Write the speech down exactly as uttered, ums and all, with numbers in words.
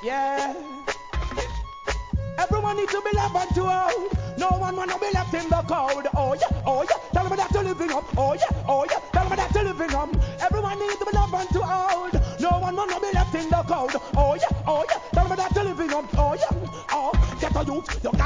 Yeah. Everyone needs to be left and to hold. No one wanna be left in the cold. Oh yeah, oh yeah. Tell me that you're living up. Oh yeah, oh yeah. Tell me that you're living up. Everyone needs to be left and to hold. No one wanna be left in the cold. Oh yeah, oh yeah. Tell me that you're living up. Oh yeah, oh. Get a youth. You